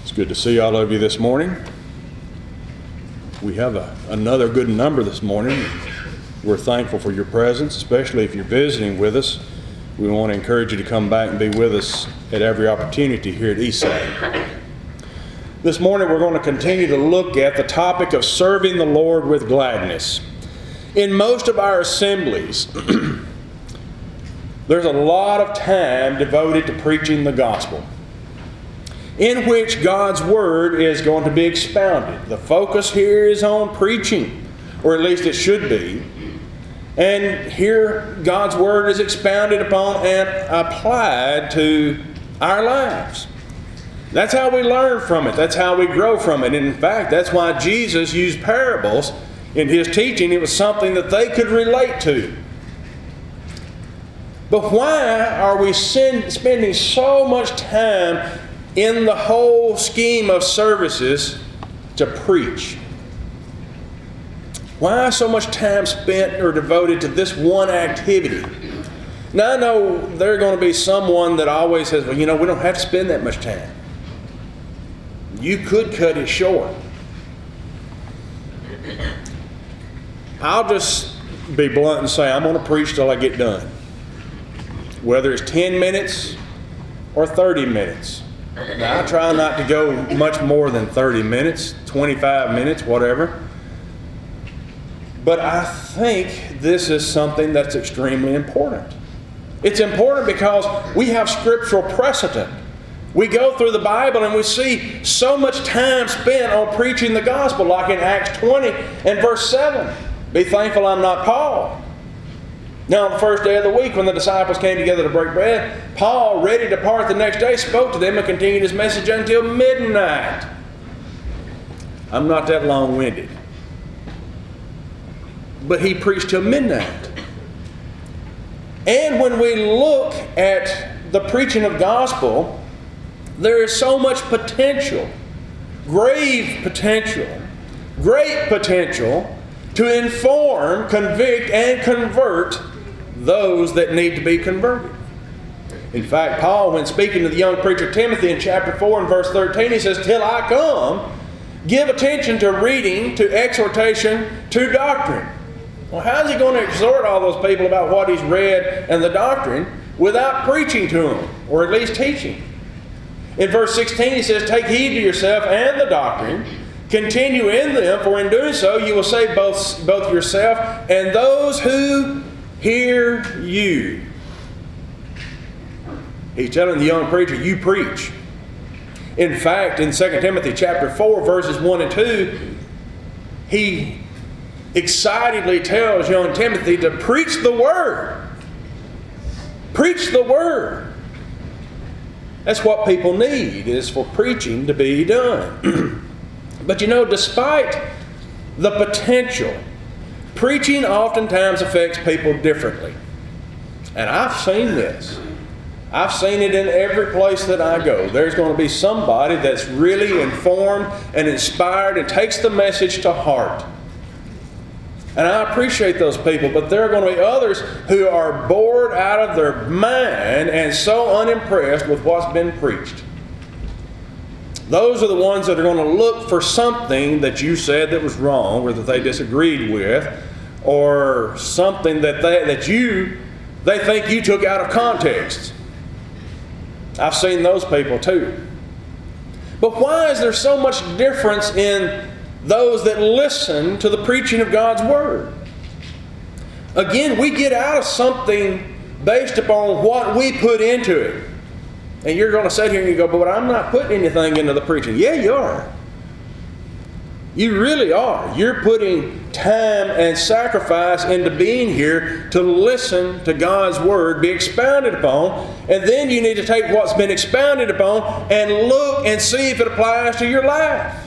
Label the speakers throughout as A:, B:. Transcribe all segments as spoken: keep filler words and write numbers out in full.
A: It's good to see all of you this morning. We have a, another good number this morning. We're thankful for your presence, especially if you're visiting with us. We want to encourage you to come back and be with us at every opportunity here at Eastside. This morning we're going to continue to look at the topic of serving the Lord with gladness. In most of our assemblies, there's a lot of time devoted to preaching the gospel, in which God's Word is going to be expounded. The focus here is on preaching, or at least it should be. And here God's Word is expounded upon and applied to our lives. That's how we learn from it. That's how we grow from it. And in fact, that's why Jesus used parables in His teaching. It was something that they could relate to. But why are we spending so much time in the whole scheme of services to preach? Why so much time spent or devoted to this one activity? Now I know there's going to be someone that always says, well, you know, we don't have to spend that much time. You could cut it short. I'll just be blunt and say I'm going to preach till I get done. Whether it's ten minutes or thirty minutes. Now, I try not to go much more than thirty minutes, twenty-five minutes, whatever. But I think this is something that's extremely important. It's important because we have scriptural precedent. We go through the Bible and we see so much time spent on preaching the gospel, like in Acts twenty and verse seven. Be thankful I'm not Paul. Now, on the first day of the week, when the disciples came together to break bread, Paul, ready to depart the next day, spoke to them and continued his message until midnight. I'm not that long-winded. But he preached till midnight. And when we look at the preaching of gospel, there is so much potential, grave potential, great potential to inform, convict, and convert those that need to be converted. In fact, Paul, when speaking to the young preacher Timothy in chapter four and verse thirteen, he says, till I come, give attention to reading, to exhortation, to doctrine. Well, how is he going to exhort all those people about what he's read and the doctrine without preaching to them, or at least teaching? In verse sixteen, he says, take heed to yourself and the doctrine. Continue in them, for in doing so you will save both, both yourself and those who hear you. He's telling the young preacher, you preach. In fact, in Second Timothy chapter four, verses one and two, he excitedly tells young Timothy to preach the Word. Preach the Word. That's what people need, is for preaching to be done. But you know, despite the potential, preaching oftentimes affects people differently. And I've seen this. I've seen it in every place that I go. There's going to be somebody that's really informed and inspired and takes the message to heart. And I appreciate those people, but there are going to be others who are bored out of their mind and so unimpressed with what's been preached. Those are the ones that are going to look for something that you said that was wrong, or that they disagreed with, or something that they that you they think you took out of context. I've seen those people too. But why is there so much difference in those that listen to the preaching of God's Word? Again, we get out of something based upon what we put into it. And you're going to sit here and you go, but I'm not putting anything into the preaching. Yeah, you are. You really are. You're putting time and sacrifice into being here to listen to God's Word be expounded upon. And then you need to take what's been expounded upon and look and see if it applies to your life.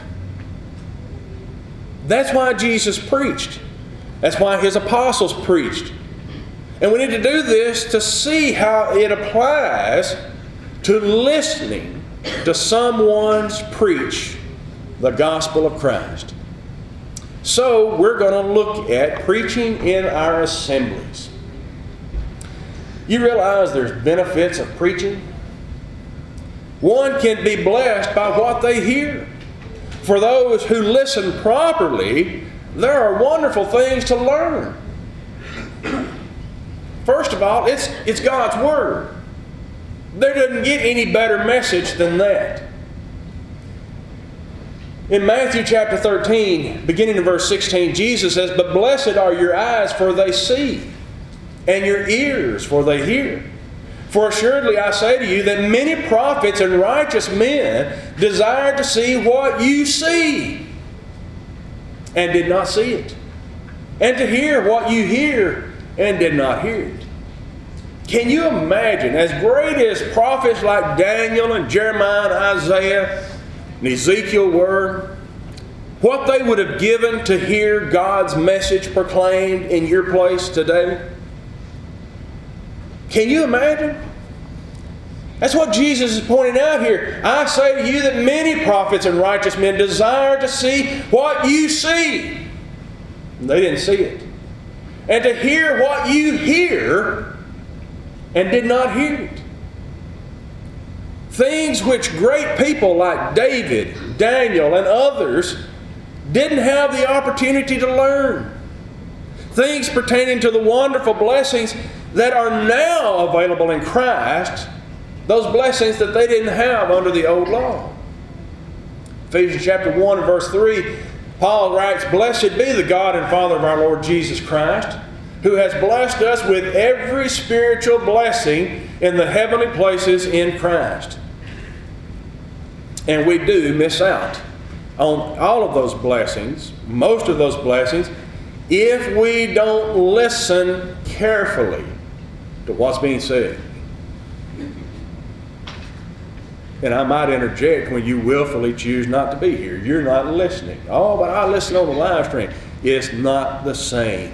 A: That's why Jesus preached. That's why His apostles preached. And we need to do this to see how it applies to listening to someone's preach the gospel of Christ. So we're going to look at preaching in our assemblies. You realize there's benefits of preaching? One can be blessed by what they hear. For those who listen properly, there are wonderful things to learn. First of all, it's, it's God's Word. There doesn't get any better message than that. In Matthew chapter thirteen, beginning in verse sixteen, Jesus says, "But blessed are your eyes, for they see, and your ears, for they hear. For assuredly I say to you that many prophets and righteous men desired to see what you see, and did not see it, and to hear what you hear, and did not hear it." Can you imagine, as great as prophets like Daniel and Jeremiah and Isaiah and Ezekiel were, what they would have given to hear God's message proclaimed in your place today? Can you imagine? That's what Jesus is pointing out here. "I say to you that many prophets and righteous men desire to see what you see." And they didn't see it. "And to hear what you hear, and did not hear it." Things which great people like David, Daniel, and others didn't have the opportunity to learn. Things pertaining to the wonderful blessings that are now available in Christ, those blessings that they didn't have under the old law. Ephesians chapter one and verse three, Paul writes, "Blessed be the God and Father of our Lord Jesus Christ, who has blessed us with every spiritual blessing in the heavenly places in Christ." And we do miss out on all of those blessings, most of those blessings, if we don't listen carefully to what's being said. And I might interject, when you willfully choose not to be here, you're not listening. "Oh, but I listen on the live stream." It's not the same.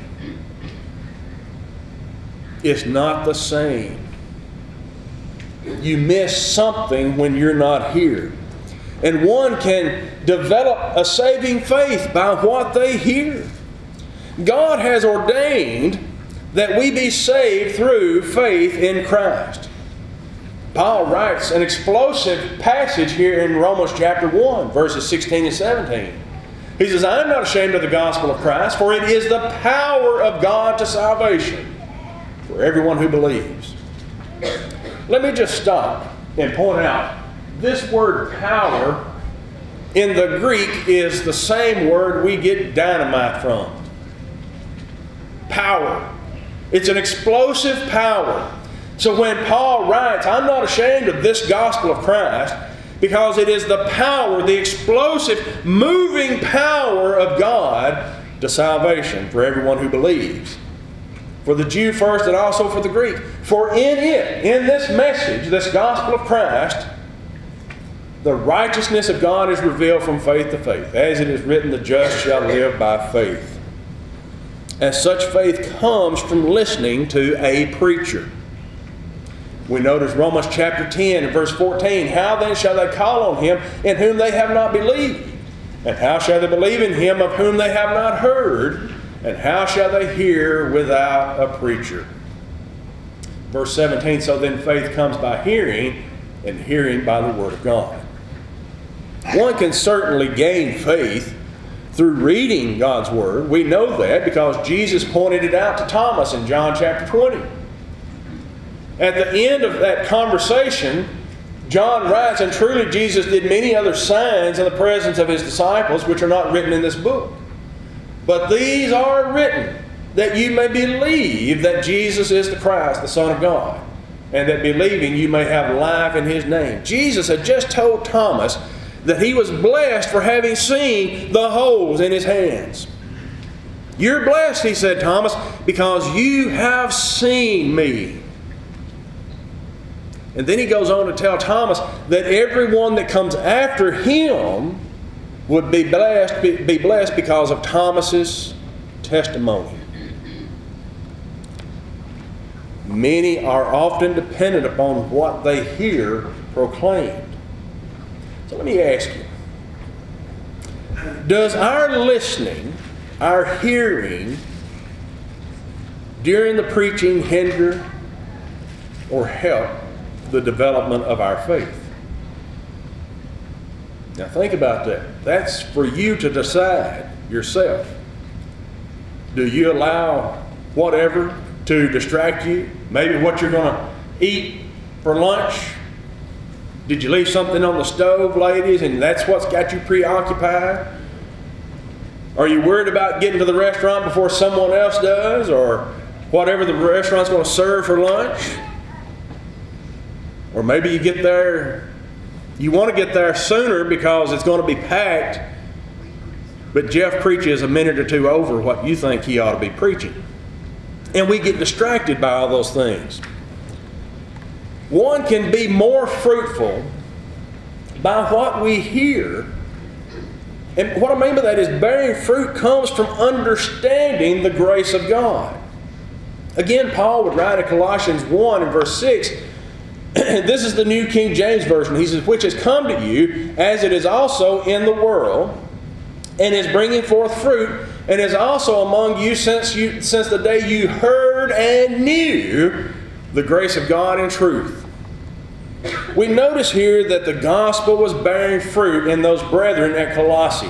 A: It's not the same. You miss something when you're not here. And one can develop a saving faith by what they hear. God has ordained that we be saved through faith in Christ. Paul writes an explosive passage here in Romans chapter one, verses sixteen and seventeen. He says, "I am not ashamed of the gospel of Christ, for it is the power of God to salvation for everyone who believes." Let me just stop and point out, this word power in the Greek is the same word we get dynamite from. Power. It's an explosive power. So when Paul writes, "I'm not ashamed of this gospel of Christ," because it is the power, the explosive, moving power of God to salvation for everyone who believes. For the Jew first and also for the Greek. For in it, in this message, this gospel of Christ, the righteousness of God is revealed from faith to faith. As it is written, "The just shall live by faith." And such faith comes from listening to a preacher. We notice Romans chapter ten and verse fourteen. "How then shall they call on him in whom they have not believed? And how shall they believe in him of whom they have not heard? And how shall they hear without a preacher?" Verse seventeen, "So then faith comes by hearing, and hearing by the word of God." One can certainly gain faith through reading God's word. We know that because Jesus pointed it out to Thomas in John chapter twenty. At the end of that conversation, John writes, "And truly Jesus did many other signs in the presence of his disciples, which are not written in this book. But these are written, that you may believe that Jesus is the Christ, the Son of God, and that believing you may have life in his name." Jesus had just told Thomas that he was blessed for having seen the holes in his hands. "You're blessed," he said, "Thomas, because you have seen me." And then he goes on to tell Thomas that everyone that comes after him would be blessed, be, be blessed because of Thomas's testimony. Many are often dependent upon what they hear proclaimed. So let me ask you, does our listening, our hearing during the preaching hinder or help the development of our faith? Now think about that. That's for you to decide yourself. Do you allow whatever to distract you? Maybe what you're going to eat for lunch. Did you leave something on the stove, ladies, and that's what's got you preoccupied? Are you worried about getting to the restaurant before someone else does, or whatever the restaurant's going to serve for lunch? Or maybe you get there, you want to get there sooner because it's going to be packed, but Jeff preaches a minute or two over what you think he ought to be preaching. And we get distracted by all those things. One can be more fruitful by what we hear. And what I mean by that is bearing fruit comes from understanding the grace of God. Again, Paul would write in Colossians one and verse six, this is the New King James Version. He says, which has come to you as it is also in the world, and is bringing forth fruit, and is also among you since you since the day you heard and knew the grace of God in truth. We notice here that the gospel was bearing fruit in those brethren at Colossae,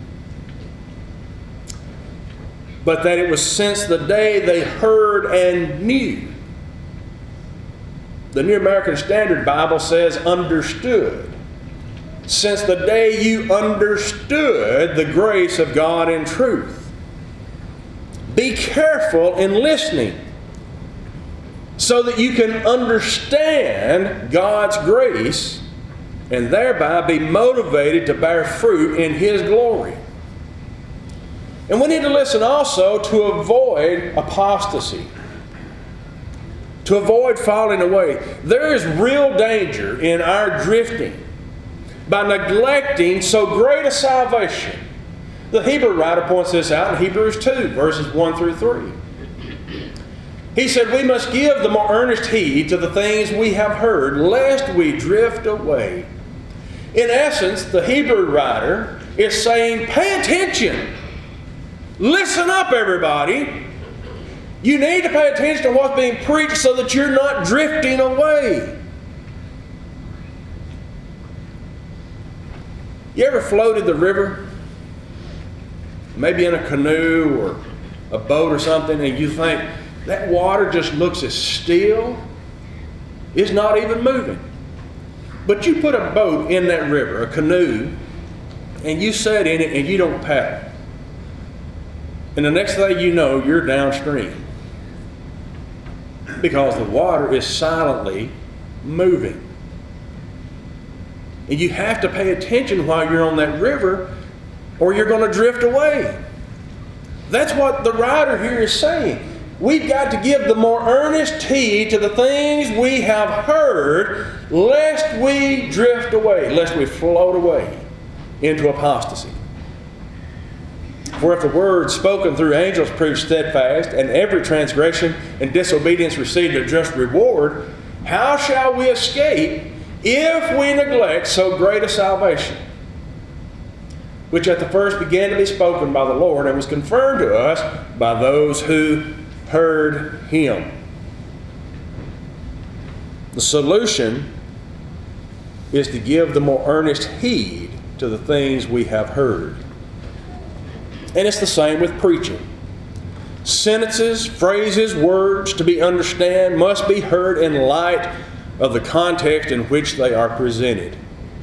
A: but that it was since the day they heard and knew. The New American Standard Bible says understood. Since the day you understood the grace of God in truth. Be careful in listening so that you can understand God's grace and thereby be motivated to bear fruit in His glory. And we need to listen also to avoid apostasy, to avoid falling away. There is real danger in our drifting by neglecting so great a salvation. The Hebrew writer points this out in Hebrews two, verses one through three. He said, we must give the more earnest heed to the things we have heard, lest we drift away. In essence, the Hebrew writer is saying, pay attention. Listen up, everybody. You need to pay attention to what's being preached so that you're not drifting away. You ever floated the river? Maybe in a canoe or a boat or something, and you think, that water just looks as still. It's not even moving. But you put a boat in that river, a canoe, and you sit in it and you don't paddle. And the next thing you know, you're downstream. Because the water is silently moving. And you have to pay attention while you're on that river, or you're going to drift away. That's what the writer here is saying. We've got to give the more earnest heed to the things we have heard, lest we drift away, lest we float away into apostasy. For if the word spoken through angels proved steadfast, and every transgression and disobedience received a just reward, how shall we escape if we neglect so great a salvation, which at the first began to be spoken by the Lord and was confirmed to us by those who heard Him? The solution is to give the more earnest heed to the things we have heard. And it's the same with preaching. Sentences, phrases, words to be understood must be heard in light of the context in which they are presented.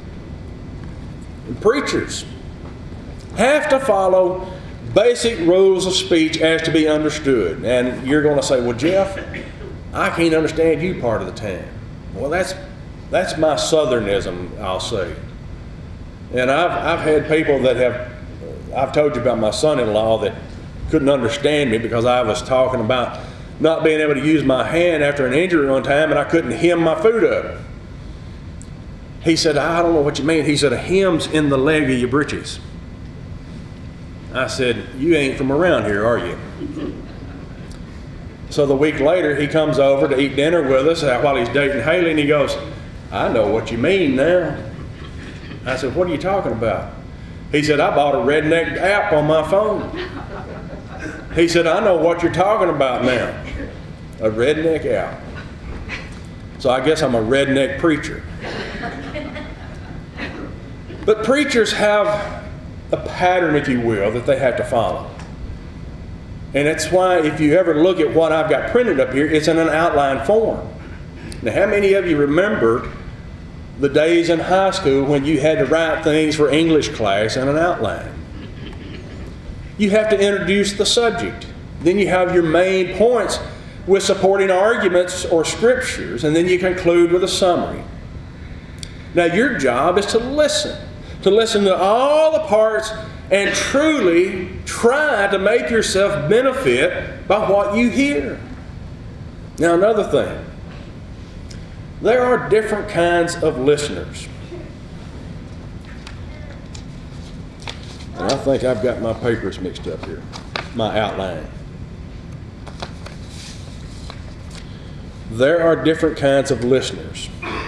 A: And preachers have to follow basic rules of speech as to be understood. And you're going to say, well, Jeff, I can't understand you part of the time. Well, that's that's my southernism, I'll say. And I've, I've had people that have, I've told you about my son-in-law that couldn't understand me because I was talking about not being able to use my hand after an injury one time, and I couldn't hem my food up. He said, I don't know what you mean. He said, a hem's in the leg of your britches. I said, you ain't from around here, are you? So the week later, he comes over to eat dinner with us while he's dating Haley, and he goes, I know what you mean now. I said, what are you talking about? He said, I bought a redneck app on my phone. He said, I know what you're talking about now. A redneck app. So I guess I'm a redneck preacher. But preachers have a pattern, if you will, that they have to follow. And that's why if you ever look at what I've got printed up here, it's in an outline form. Now, how many of you remember the days in high school when you had to write things for English class in an outline? You have to introduce the subject. Then you have your main points with supporting arguments or scriptures, and then you conclude with a summary. Now, your job is to listen, to listen to all the parts and truly try to make yourself benefit by what you hear. Now, another thing. There are different kinds of listeners. And I think I've got my papers mixed up here, my outline. There are different kinds of listeners.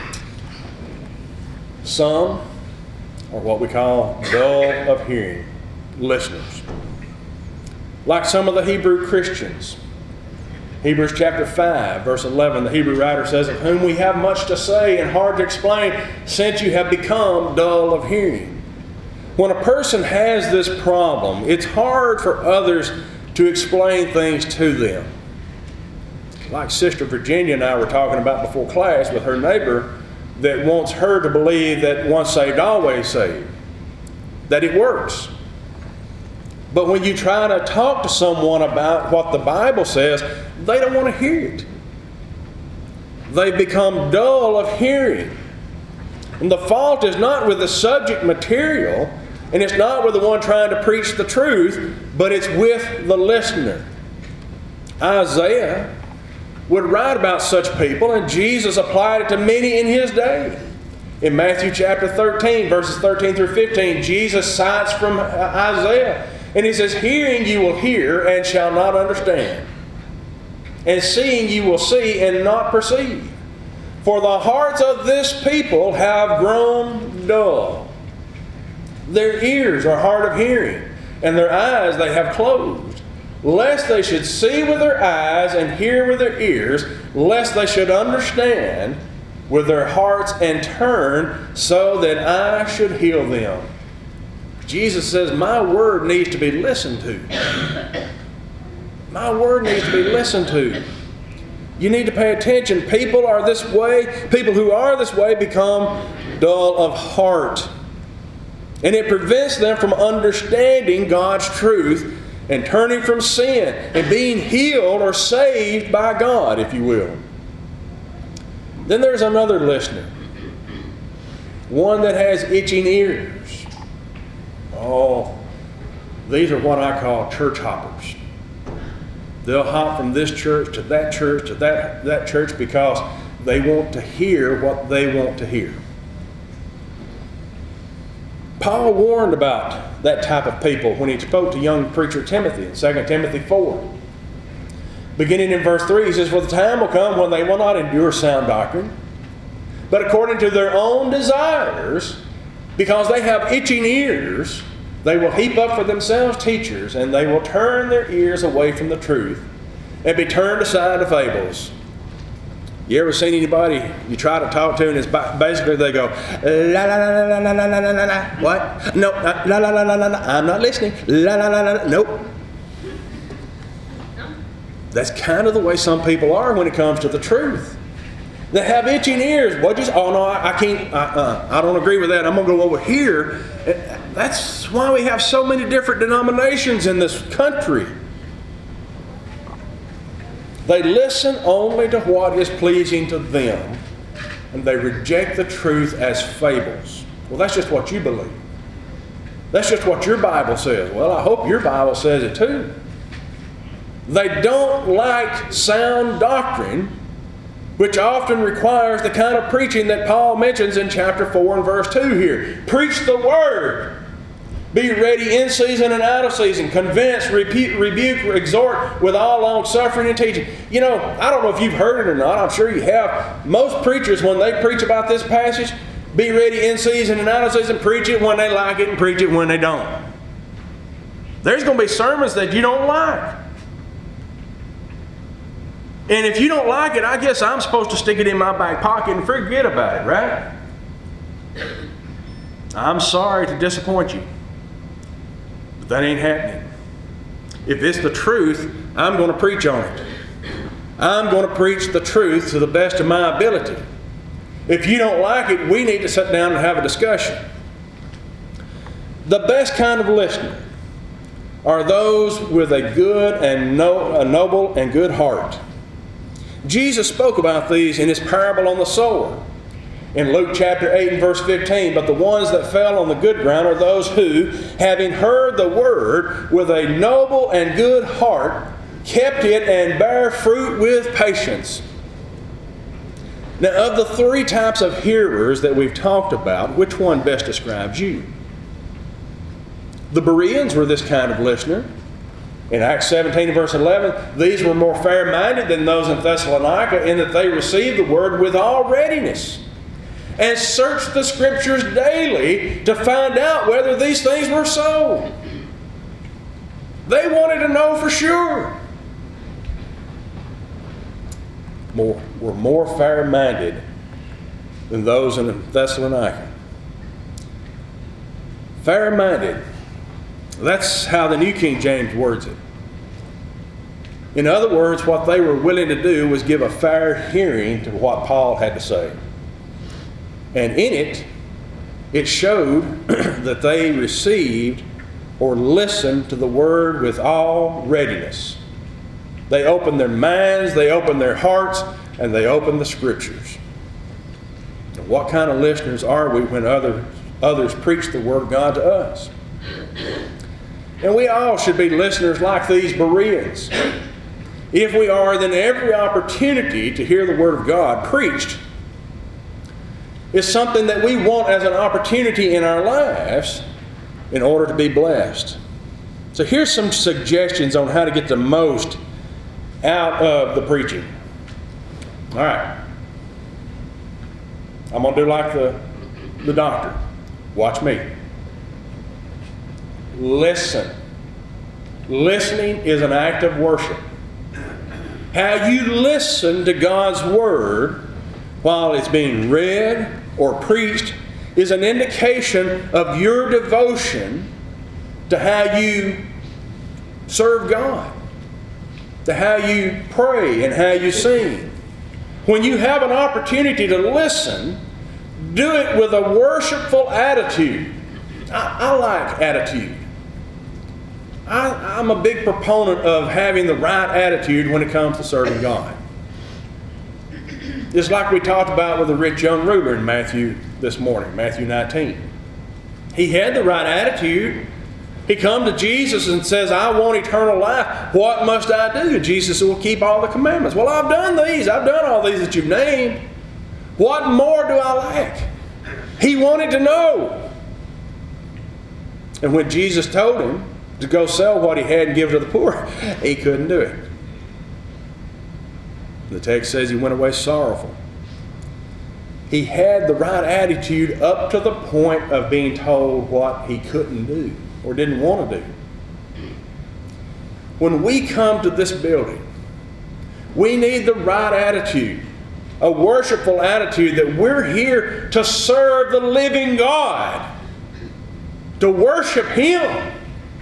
A: Some are what we call dull of hearing listeners. Like some of the Hebrew Christians. Hebrews chapter five, verse eleven, the Hebrew writer says, "Of whom we have much to say and hard to explain, since you have become dull of hearing." When a person has this problem, it's hard for others to explain things to them. Like Sister Virginia and I were talking about before class with her neighbor that wants her to believe that once saved, always saved. That it works. But when you try to talk to someone about what the Bible says, they don't want to hear it. They become dull of hearing. And the fault is not with the subject material, and it's not with the one trying to preach the truth, but it's with the listener. Isaiah would write about such people, and Jesus applied it to many in his day. In Matthew chapter thirteen, verses thirteen through fifteen, Jesus cites from Isaiah, and he says, "Hearing you will hear and shall not understand, and seeing you will see and not perceive. For the hearts of this people have grown dull. Their ears are hard of hearing, and their eyes they have closed, lest they should see with their eyes and hear with their ears, lest they should understand with their hearts and turn, so that I should heal them." Jesus says, my word needs to be listened to. My word needs to be listened to. You need to pay attention. People are this way. People who are this way become dull of heart. And it prevents them from understanding God's truth and turning from sin and being healed or saved by God, if you will. Then there's another listener. One that has itching ears. Oh, these are what I call church hoppers. They'll hop from this church to that church to that, that church because they want to hear what they want to hear. Paul warned about that type of people when he spoke to young preacher Timothy in Second Timothy four. Beginning in verse three, he says, "For the time will come when they will not endure sound doctrine, but according to their own desires, because they have itching ears, they will heap up for themselves teachers, and they will turn their ears away from the truth and be turned aside to fables." You ever seen anybody you try to talk to and it's basically they go, la la la la la la la la la la. What? No, la la la la la la. I'm not listening. La la la la. Nope. That's kind of the way some people are when it comes to the truth. They have itching ears. What you? Oh no, I, I can't. I, uh, I don't agree with that. I'm going to go over here. That's why we have so many different denominations in this country. They listen only to what is pleasing to them, and they reject the truth as fables. Well, that's just what you believe. That's just what your Bible says. Well, I hope your Bible says it too. They don't like sound doctrine, which often requires the kind of preaching that Paul mentions in chapter four and verse two here. Preach the word. Be ready in season and out of season. Convince, rebuke, rebuke, exhort with all long suffering and teaching. You know, I don't know if you've heard it or not. I'm sure you have. Most preachers, when they preach about this passage, be ready in season and out of season, preach it when they like it and preach it when they don't. There's going to be sermons that you don't like. And if you don't like it, I guess I'm supposed to stick it in my back pocket and forget about it, right? I'm sorry to disappoint you, but that ain't happening. If it's the truth, I'm going to preach on it. I'm going to preach the truth to the best of my ability. If you don't like it, we need to sit down and have a discussion. The best kind of listener are those with a good and no, a noble and good heart. Jesus spoke about these in his parable on the sower. In Luke chapter eight and verse fifteen, but the ones that fell on the good ground are those who, having heard the word with a noble and good heart, kept it and bare fruit with patience. Now, of the three types of hearers that we've talked about, which one best describes you? The Bereans were this kind of listener. In Acts seventeen and verse eleven, these were more fair-minded than those in Thessalonica in that they received the word with all readiness and searched the Scriptures daily to find out whether these things were so. They wanted to know for sure. More, were more fair-minded than those in Thessalonica. Fair-minded. That's how the New King James words it. In other words, what they were willing to do was give a fair hearing to what Paul had to say. And in it, it showed that they received or listened to the word with all readiness. They opened their minds, they opened their hearts, and they opened the Scriptures. And what kind of listeners are we when other, others preach the Word of God to us? And we all should be listeners like these Bereans. If we are, then every opportunity to hear the Word of God preached is something that we want as an opportunity in our lives in order to be blessed. So here's some suggestions on how to get the most out of the preaching. All right. I'm going to do like the, the doctor. Watch me. Listen. Listening is an act of worship. How you listen to God's Word while it's being read or preached is an indication of your devotion to how you serve God, to how you pray and how you sing. When you have an opportunity to listen, do it with a worshipful attitude. I, I like attitude. I, I'm a big proponent of having the right attitude when it comes to serving God. Just like we talked about with the rich young ruler in Matthew this morning, Matthew nineteen. He had the right attitude. He come to Jesus and says, I want eternal life. What must I do? Jesus said, well, keep all the commandments. Well, I've done these. I've done all these that you've named. What more do I lack? He wanted to know. And when Jesus told him to go sell what he had and give to the poor, he couldn't do it. The text says he went away sorrowful. He had the right attitude up to the point of being told what he couldn't do or didn't want to do. When we come to this building, we need the right attitude, a worshipful attitude that we're here to serve the living God, to worship Him.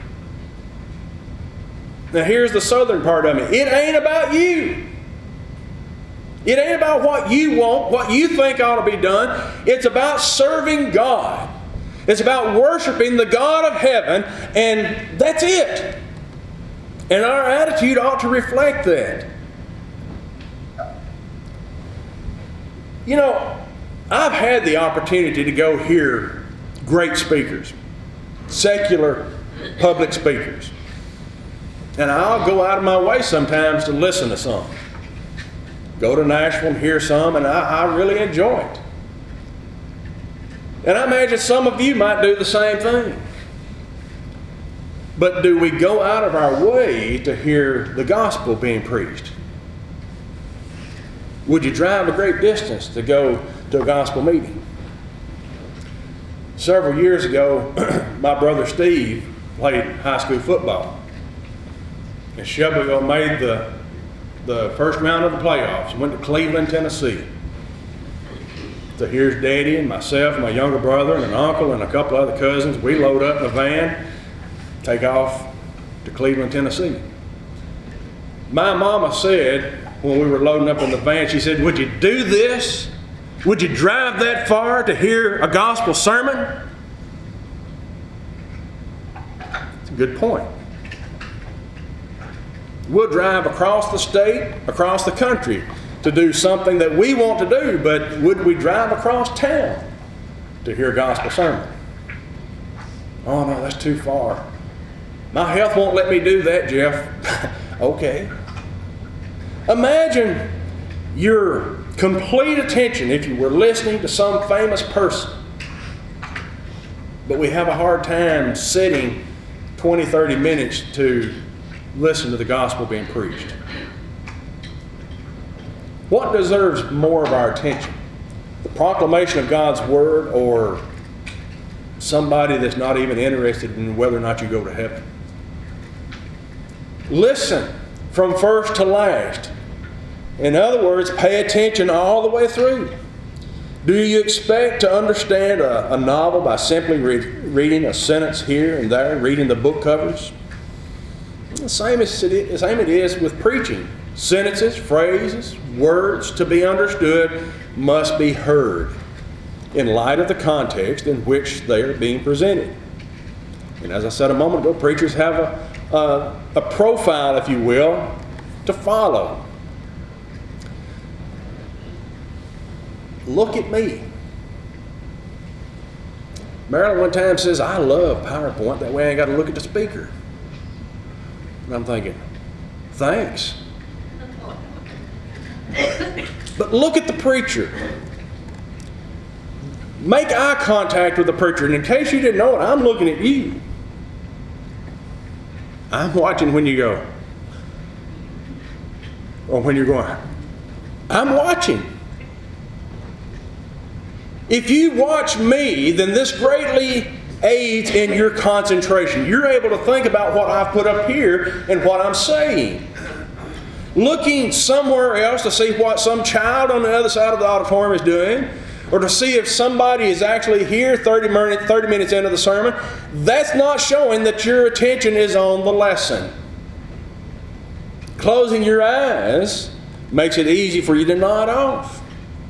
A: Now here's the southern part of it. It ain't about you. It ain't about what you want, what you think ought to be done. It's about serving God. It's about worshiping the God of heaven, and that's it. And our attitude ought to reflect that. You know, I've had the opportunity to go hear great speakers, secular public speakers. And I'll go out of my way sometimes to listen to some. Go to Nashville and hear some, and I, I really enjoy it. And I imagine some of you might do the same thing. But do we go out of our way to hear the gospel being preached? Would you drive a great distance to go to a gospel meeting? Several years ago, my brother Steve played high school football. And Shelbyville made the, the first round of the playoffs. Went to Cleveland, Tennessee. So here's Daddy and myself and my younger brother and an uncle and a couple other cousins. We load up in a van, take off to Cleveland, Tennessee. My mama said when we were loading up in the van, she said, "Would you do this? Would you drive that far to hear a gospel sermon?" It's a good point. We'll drive across the state, across the country to do something that we want to do, but would we drive across town to hear a gospel sermon? Oh no, that's too far. My health won't let me do that, Jeff. Okay. Imagine your complete attention if you were listening to some famous person, but we have a hard time sitting twenty, thirty minutes to listen to the gospel being preached. What deserves more of our attention? The proclamation of God's word, or somebody that's not even interested in whether or not you go to heaven? Listen from first to last. In other words, pay attention all the way through. Do you expect to understand a, a novel by simply re- reading a sentence here and there, reading the book covers? The same as it is, same it is with preaching. Sentences, phrases, words to be understood must be heard in light of the context in which they are being presented. And as I said a moment ago, preachers have a, a, a profile, if you will, to follow. Look at me. Marilyn one time says, "I love PowerPoint. That way I ain't got to look at the speaker." And I'm thinking, thanks. But look at the preacher. Make eye contact with the preacher. And in case you didn't know it, I'm looking at you. I'm watching when you go. Or when you're going. I'm watching. If you watch me, then this greatly aids in your concentration. You're able to think about what I've put up here and what I'm saying. Looking somewhere else to see what some child on the other side of the auditorium is doing, or to see if somebody is actually here thirty minutes, thirty minutes into the sermon, that's not showing that your attention is on the lesson. Closing your eyes makes it easy for you to nod off.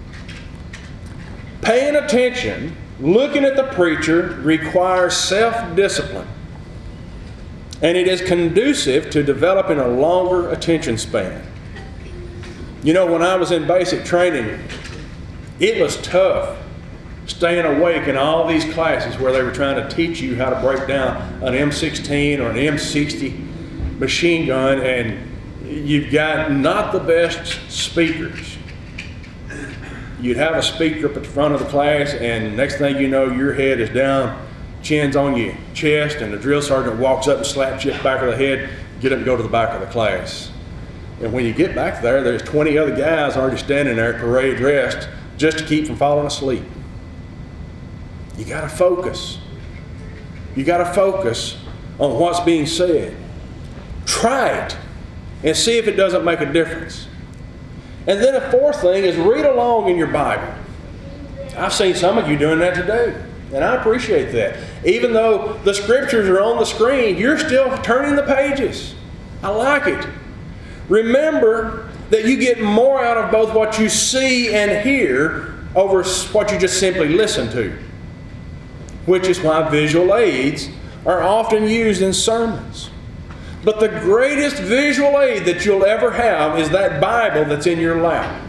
A: Paying attention, looking at the preacher, requires self-discipline. And it is conducive to developing a longer attention span. You know, when I was in basic training, it was tough staying awake in all these classes where they were trying to teach you how to break down an M sixteen or an M sixty machine gun, and you've got not the best speakers. You'd have a speaker up at the front of the class, and next thing you know, your head is down, chin's on your chest, and the drill sergeant walks up and slaps you at the back of the head, get up and go to the back of the class. And when you get back there, there's twenty other guys already standing there parade dressed just to keep from falling asleep. You got to focus. You got to focus on what's being said. Try it and see if it doesn't make a difference. And then a fourth thing is read along in your Bible. I've seen some of you doing that today, and I appreciate that. Even though the scriptures are on the screen, you're still turning the pages. I like it. Remember that you get more out of both what you see and hear over what you just simply listen to, which is why visual aids are often used in sermons. But the greatest visual aid that you'll ever have is that Bible that's in your lap.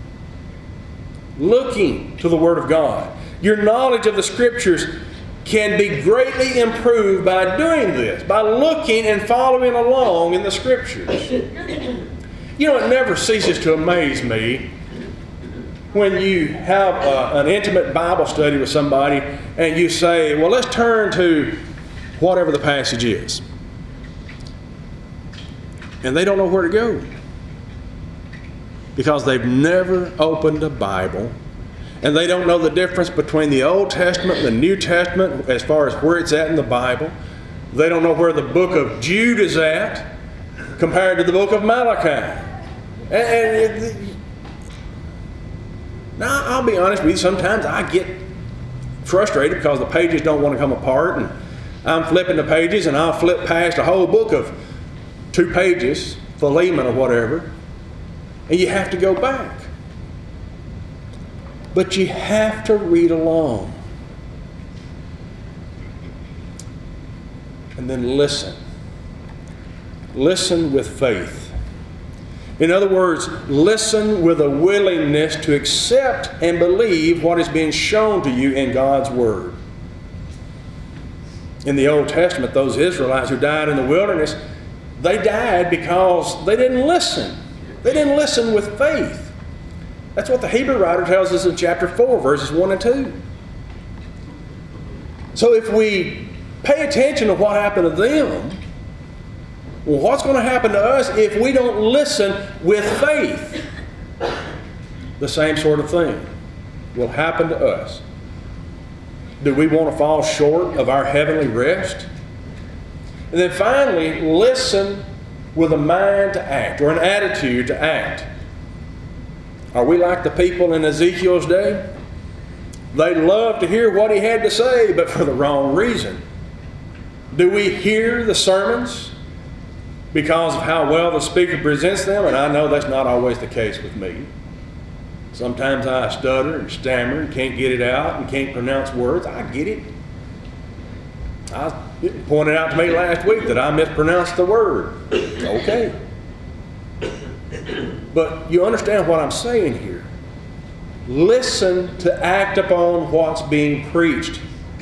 A: Looking to the Word of God. Your knowledge of the Scriptures can be greatly improved by doing this, by looking and following along in the Scriptures. You know, it never ceases to amaze me when you have a, an intimate Bible study with somebody and you say, well, let's turn to whatever the passage is. And they don't know where to go because they've never opened a Bible, and they don't know the difference between the Old Testament and the New Testament as far as where it's at in the Bible. They don't know where the book of Jude is at compared to the book of Malachi. And, and it, Now, I'll be honest with you, sometimes I get frustrated because the pages don't want to come apart, and I'm flipping the pages, and I'll flip past a whole book of two pages, Philemon or whatever, and you have to go back. But you have to read along. And then listen. Listen with faith. In other words, listen with a willingness to accept and believe what is being shown to you in God's Word. In the Old Testament, those Israelites who died in the wilderness, they died because they didn't listen. They didn't listen with faith. That's what the Hebrew writer tells us in chapter four, verses one and two. So if we pay attention to what happened to them, well, what's going to happen to us if we don't listen with faith? The same sort of thing will happen to us. Do we want to fall short of our heavenly rest? And then finally, listen with a mind to act, or an attitude to act. Are we like the people in Ezekiel's day? They loved to hear what he had to say, but for the wrong reason. Do we hear the sermons because of how well the speaker presents them? And I know that's not always the case with me. Sometimes I stutter and stammer and can't get it out and can't pronounce words. I get it. I it pointed out to me last week that I mispronounced the word. Okay. But you understand what I'm saying here. Listen to act upon what's being preached.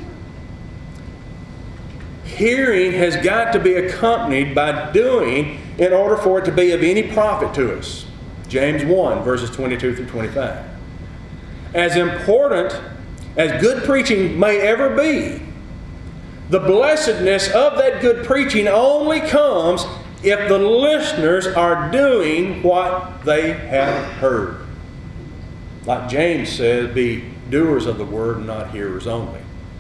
A: Hearing has got to be accompanied by doing in order for it to be of any profit to us. James one, verses twenty-two through twenty-five. As important as good preaching may ever be, the blessedness of that good preaching only comes if the listeners are doing what they have heard. Like James says, be doers of the word and not hearers only.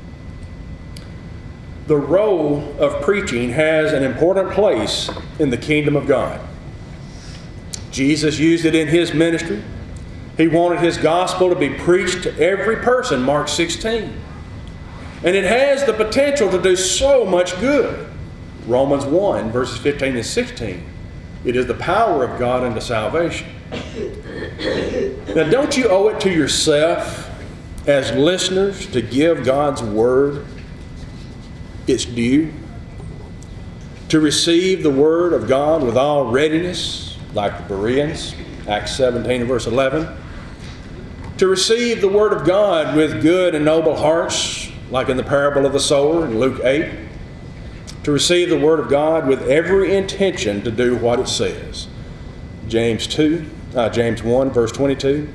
A: The role of preaching has an important place in the kingdom of God. Jesus used it in his ministry. He wanted his gospel to be preached to every person, Mark sixteen. And it has the potential to do so much good. Romans one, verses fifteen and sixteen. It is the power of God unto salvation. Now, don't you owe it to yourself as listeners to give God's word its due? To receive the word of God with all readiness, like the Bereans, Acts seventeen and verse eleven. To receive the word of God with good and noble hearts, like in the parable of the sower in Luke eight. To receive the word of God with every intention to do what it says. James two, uh, James one, verse twenty-two.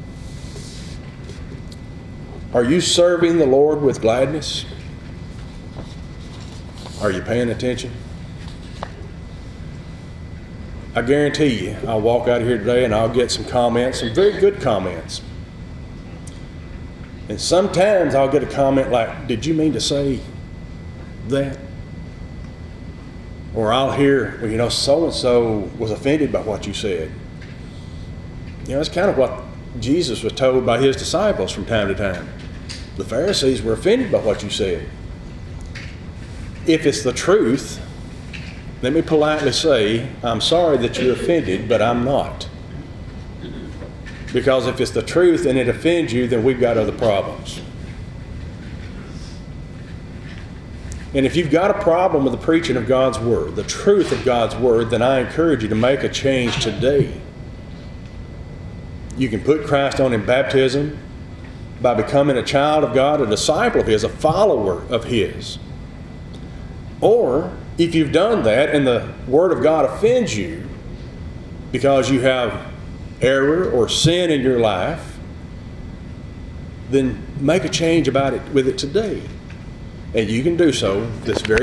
A: Are you serving the Lord with gladness? Are you paying attention? I guarantee you, I'll walk out of here today and I'll get some comments, some very good comments. And sometimes I'll get a comment like, did you mean to say that? Or I'll hear, well, you know, so-and-so was offended by what you said. You know, it's kind of what Jesus was told by his disciples from time to time. The Pharisees were offended by what you said. If it's the truth, let me politely say, I'm sorry that you're offended, but I'm not. Because if it's the truth and it offends you, then we've got other problems. And if you've got a problem with the preaching of God's Word, the truth of God's Word, then I encourage you to make a change today. You can put Christ on in baptism by becoming a child of God, a disciple of His, a follower of His. Or, if you've done that and the Word of God offends you because you have error or sin in your life, then make a change about it with it today. And you can do so this very